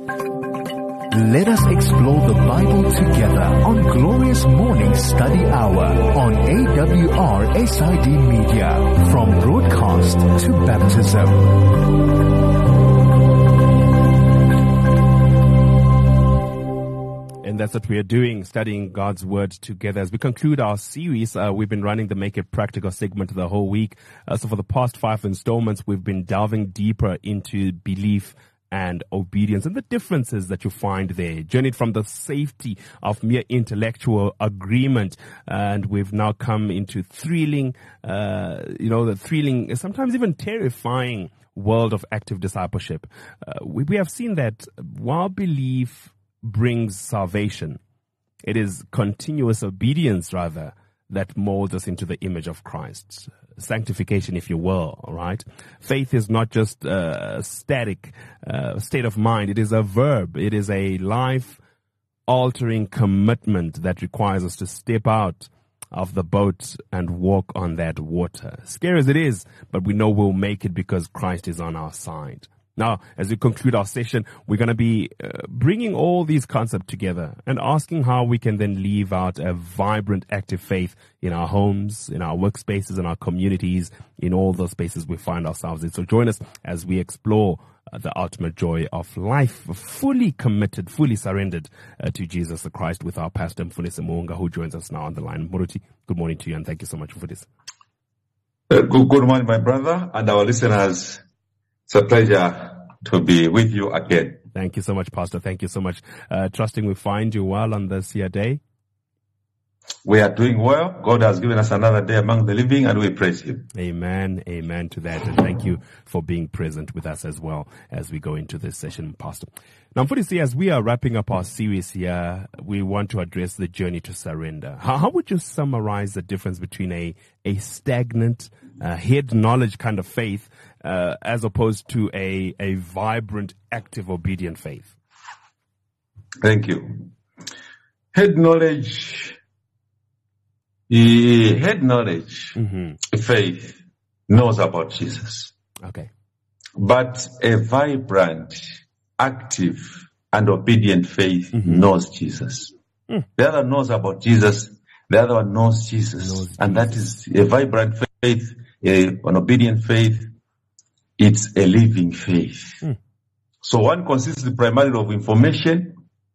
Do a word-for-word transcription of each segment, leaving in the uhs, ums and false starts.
Let us explore the Bible together on Glorious Morning Study Hour on A W R S I D Media, from broadcast to baptism. And that's what we are doing, studying God's Word together. As we conclude our series, uh, we've been running the Make It Practical segment the whole week. Uh, so for the past five installments, we've been delving deeper into belief and obedience and the differences that you find there. Journeyed from the safety of mere intellectual agreement, and we've now come into thrilling, uh, you know, the thrilling, sometimes even terrifying world of active discipleship. Uh, we, we have seen that while belief brings salvation, it is continuous obedience, rather, that molds us into the image of Christ. Sanctification, if you will, all right? Faith is not just a static uh, state of mind. It is a verb. It is a life-altering commitment that requires us to step out of the boat and walk on that water. Scary as it is, but we know we'll make it because Christ is on our side. Now, as we conclude our session, we're going to be uh, bringing all these concepts together and asking how we can then live out a vibrant, active faith in our homes, in our workspaces, in our communities, in all those spaces we find ourselves in. So join us as we explore uh, the ultimate joy of life, fully committed, fully surrendered uh, to Jesus the Christ, with our pastor, Mfundisi Muunga, who joins us now on the line. Muruti, good morning to you, and thank you so much for this. Uh, good, good morning, my brother, and our listeners. It's a pleasure to be with you again. Thank you so much, Pastor. Thank you so much. Uh, trusting we find you well on this here day. We are doing well. God has given us another day among the living, and we praise Him. Amen. Amen to that. And thank you for being present with us as well as we go into this session, Pastor. Now, Mfundisi, as we are wrapping up our series here, we want to address the journey to surrender. How, how would you summarize the difference between a, a stagnant, uh, head knowledge kind of faith, uh, as opposed to a, a vibrant, active, obedient faith? Thank you. Head knowledge, the head knowledge, mm-hmm. faith knows about Jesus. Okay. But a vibrant, active, and obedient faith mm-hmm. knows Jesus. Mm. The other knows about Jesus. The other one knows Jesus. Knows and Jesus. That is a vibrant faith, a, an obedient faith. It's a living faith. Mm. So one consists primarily of information,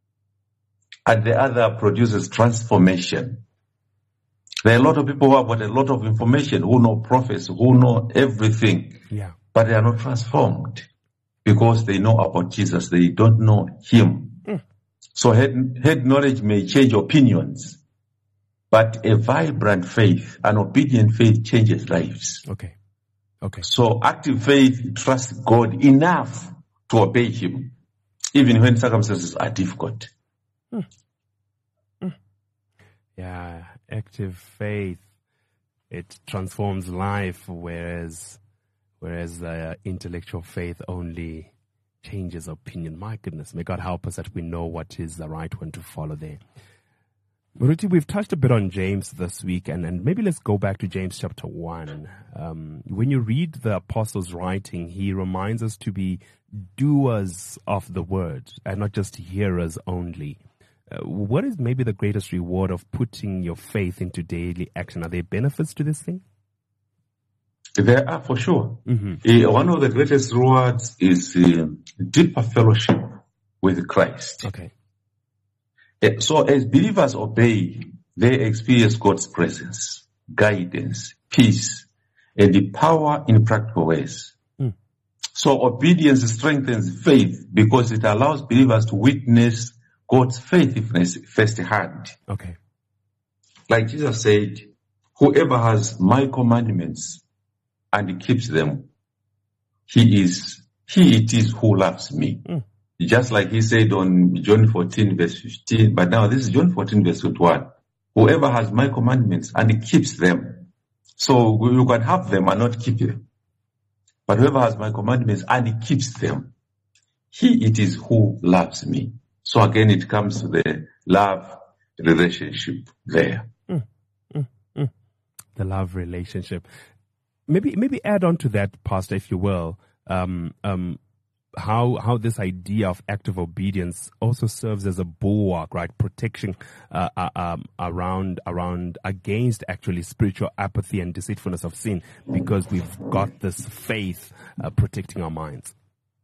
and the other produces transformation. There are a lot of people who have got a lot of information, who know prophets, who know everything, yeah. but they are not transformed because they know about Jesus. They don't know Him. Mm. So head, head knowledge may change opinions, but a vibrant faith, an obedient faith, changes lives. Okay. Okay. So active faith trusts God enough to obey Him, even when circumstances are difficult. Mm. Mm. Yeah, active faith, it transforms life, whereas whereas uh, intellectual faith only changes opinion. My goodness, may God help us that we know what is the right one to follow there. Muruti, we've touched a bit on James this week, and, and maybe let's go back to James chapter one. Um, when you read the apostle's writing, he reminds us to be doers of the word and not just hearers only. Uh, what is maybe the greatest reward of putting your faith into daily action? Are there benefits to this thing? There are, for sure. Mm-hmm. Uh, one of the greatest rewards is uh, deeper fellowship with Christ. Okay. So as believers obey, they experience God's presence, guidance, peace, and the power in practical ways. Mm. So obedience strengthens faith because it allows believers to witness God's faithfulness firsthand. Okay. Like Jesus said, whoever has my commandments and keeps them, he is, he it is who loves me. Mm. Just like he said on John fourteen verse fifteen, but now this is John fourteen verse twenty-one. Whoever has my commandments and keeps them. So you can have them and not keep them. But whoever has my commandments and keeps them, he it is who loves me. So again, it comes to the love relationship there. Mm, mm, mm. The love relationship. Maybe, maybe add on to that, Pastor, if you will. Um, um, how how this idea of active obedience also serves as a bulwark, right? Protection uh, uh, um, around around against actually spiritual apathy and deceitfulness of sin, because we've got this faith uh, protecting our minds.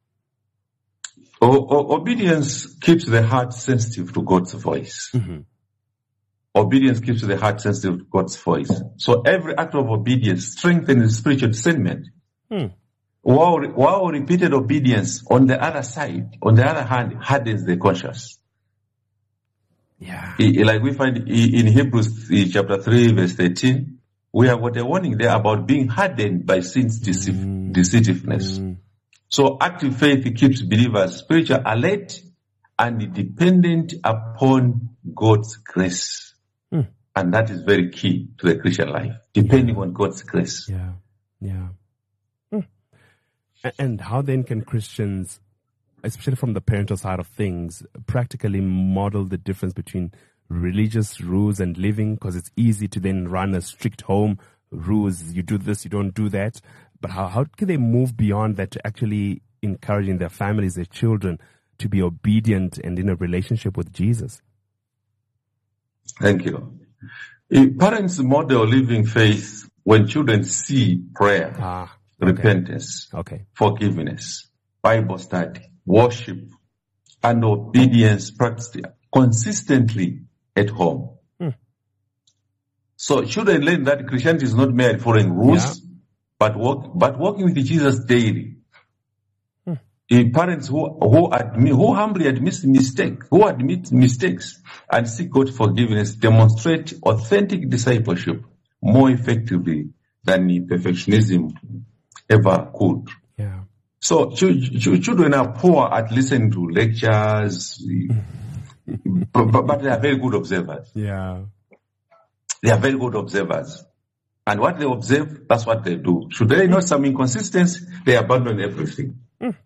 O- o- obedience keeps the heart sensitive to God's voice. Mm-hmm. Obedience keeps the heart sensitive to God's voice. So every act of obedience strengthens spiritual discernment. Hmm. While, while repeated obedience, on the other side, on the other hand, hardens the conscience. Yeah. I- like we find i- in Hebrews uh, chapter three, verse thirteen, we have got a warning there about being hardened by sin's deceive, Mm. deceitiveness. Mm. So active faith keeps believers spiritually alert and dependent upon God's grace. Mm. And that is very key to the Christian life, depending on God's grace. Yeah. Yeah. Hmm. A- And how then can Christians, especially from the parental side of things, practically model the difference between religious rules and living? Because it's easy to then run a strict home, rules, you do this, you don't do that. But how, how can they move beyond that to actually encouraging their families, their children, to be obedient and in a relationship with Jesus? Thank you. If parents model living faith when children see prayer, Ah, okay. repentance, Okay. forgiveness, Bible study, worship, and obedience practiced consistently at home. Hmm. So children learn that Christianity is not mere following rules, Yeah. but walk, but walking with Jesus daily. Hmm. In parents who who admit, who humbly admit mistake, who admit mistakes and seek God's forgiveness, demonstrate authentic discipleship more effectively than perfectionism ever could. Yeah. So ch- ch- children are poor at listening to lectures, but, but but they are very good observers. Yeah. They are very good observers. And what they observe, that's what they do. Should they notice some inconsistency, they abandon everything.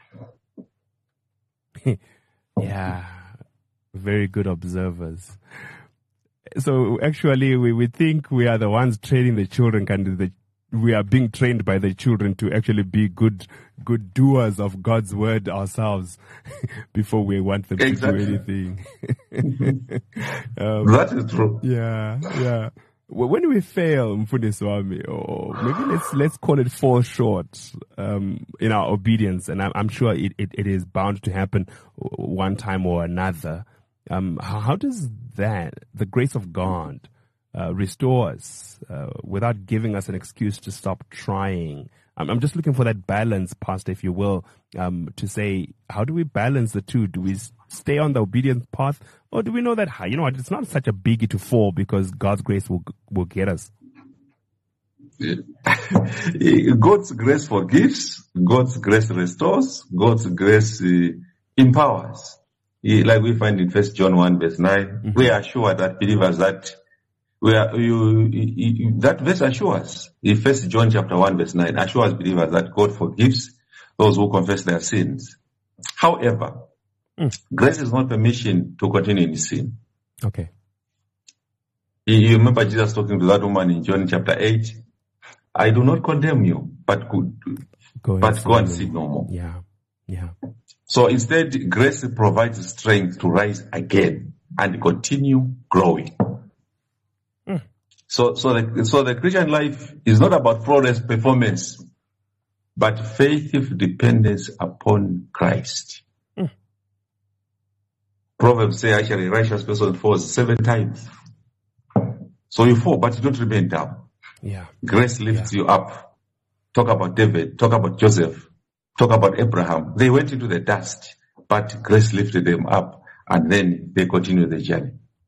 Yeah. Very good observers. So actually, we, we think we are the ones training the children, and the, we are being trained by the children to actually be good good doers of God's word ourselves before we want them Exactly. to do anything. um, That is true. yeah, yeah. Well, when we fail, Mfundiswami, or maybe let's let's call it fall short um, in our obedience, and I'm, I'm sure it, it, it is bound to happen one time or another. Um, how, how does that, the grace of God, uh, restore us uh, without giving us an excuse to stop trying? I'm, I'm just looking for that balance, Pastor, if you will, um, to say, how do we balance the two? Do we stay on the obedience path, or do we know that, you know what, it's not such a biggie to fall because God's grace will will get us? God's grace forgives, God's grace restores, God's grace uh, empowers. Eh, Like we find in First John one verse nine, Mm-hmm. we are sure that believers that we are, you, you, you- that verse assures, in First John chapter one verse nine, assures believers that God forgives those who confess their sins. However, Mm. grace is not permission to continue in sin. Okay. You you remember Jesus talking to that woman in John chapter eight? I do not condemn you, but good, Go but and go and sin sin no more. Yeah. Yeah. So instead, grace provides strength to rise again and continue growing. Mm. So, so the, so the Christian life is not about flawless performance, but faithful dependence upon Christ. Mm. Proverbs say actually righteous person falls seven times. So you fall, but you don't remain down. Yeah. Grace lifts you up. Talk about David, talk about Joseph, talk about Abraham. They went into the dust, but grace lifted them up, and then they continued the journey.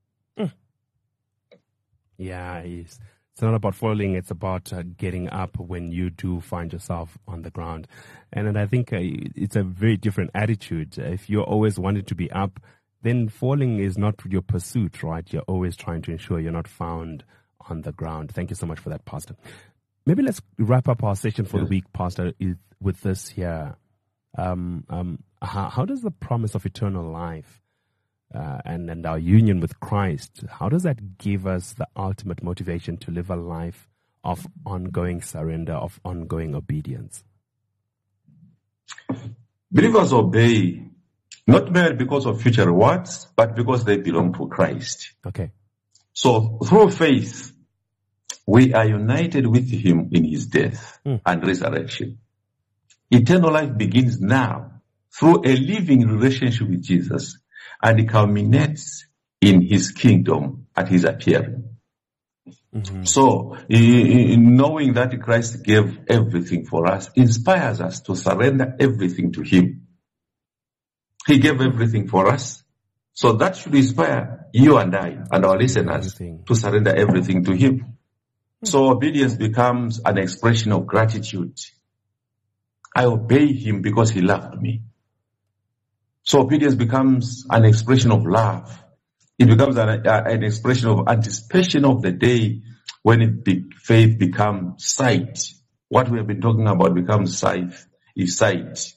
Yeah, it's, it's not about falling. It's about uh, getting up when you do find yourself on the ground. And, and I think uh, it's a very different attitude. If you're always wanting to be up, then falling is not your pursuit, right? You're always trying to ensure you're not found on the ground. Thank you so much for that, Pastor. Maybe let's wrap up our session for Yes. the week, Pastor, is- with this here. Um, um, how, how does the promise of eternal life uh, and, and our union with Christ, how does that give us the ultimate motivation to live a life of ongoing surrender, of ongoing obedience? Believers obey not merely because of future rewards, but because they belong to Christ. Okay. So through faith, we are united with him in his death mm. and resurrection. Eternal life begins now through a living relationship with Jesus, and it culminates in his kingdom at his appearing. Mm-hmm. So, in knowing that Christ gave everything for us inspires us to surrender everything to him. He gave everything for us. So that should inspire you and I and our listeners everything. to surrender everything to him. Mm-hmm. So obedience becomes an expression of gratitude. I obey him because he loved me. So obedience becomes an expression of love. It becomes an, an expression of anticipation of the day when it be, faith becomes sight. What we have been talking about becomes sight, is sight.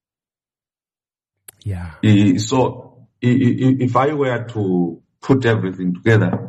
Yeah. So if I were to put everything together,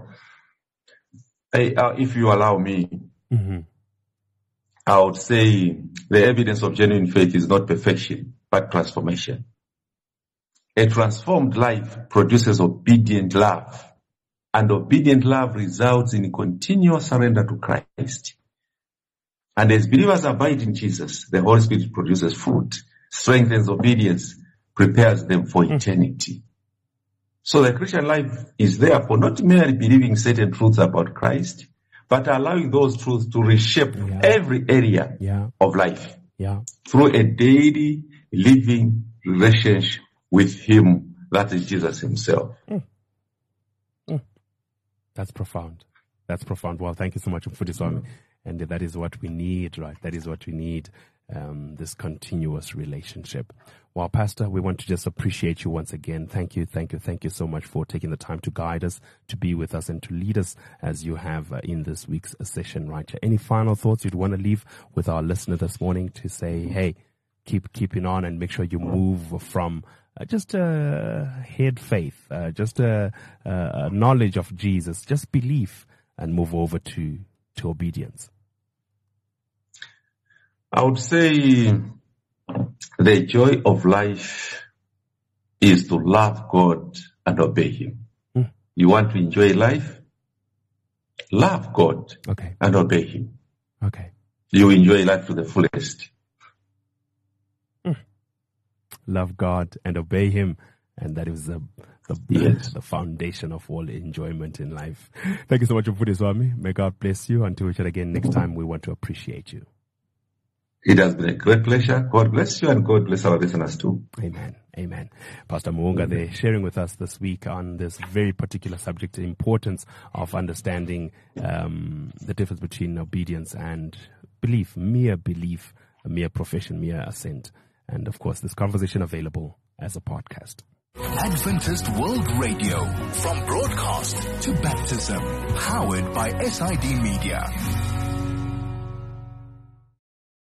if you allow me, mm-hmm. I would say the evidence of genuine faith is not perfection, but transformation. A transformed life produces obedient love, and obedient love results in continuous surrender to Christ. And as believers abide in Jesus, the Holy Spirit produces fruit, strengthens obedience, prepares them for eternity. So the Christian life is therefore not merely believing certain truths about Christ, but allowing those truths to reshape yeah. every area yeah. of life yeah. through a daily living relationship with him, that is Jesus himself. Mm. Mm. That's profound. That's profound. Well, thank you so much for this one. Mm. And that is what we need, right? That is what we need, um, this continuous relationship. Well, Pastor, we want to just appreciate you once again. Thank you, thank you, thank you so much for taking the time to guide us, to be with us, and to lead us as you have uh, in this week's session, right? Any final thoughts you'd want to leave with our listener this morning to say, hey, keep keeping on and make sure you move from Uh, just a uh, head faith, uh, just a, uh, knowledge of Jesus, just belief, and move over to, to obedience? I would say the joy of life is to love God and obey him. Hmm. You want to enjoy life? Love God okay. and obey him. Okay. You enjoy life to the fullest. Love God and obey him, and that is the the, yes. the foundation of all enjoyment in life. Thank you so much, Mfuti Swami. May God bless you. Until we chat again next time, we want to appreciate you. It has been a great pleasure. God bless you, and God bless our listeners too. Amen. Amen. Pastor Muunga there sharing with us this week on this very particular subject, the importance of understanding um, the difference between obedience and belief, mere belief, a mere profession, mere assent. And of course, this conversation available as a podcast. Adventist World Radio, from broadcast to baptism, powered by S I D Media.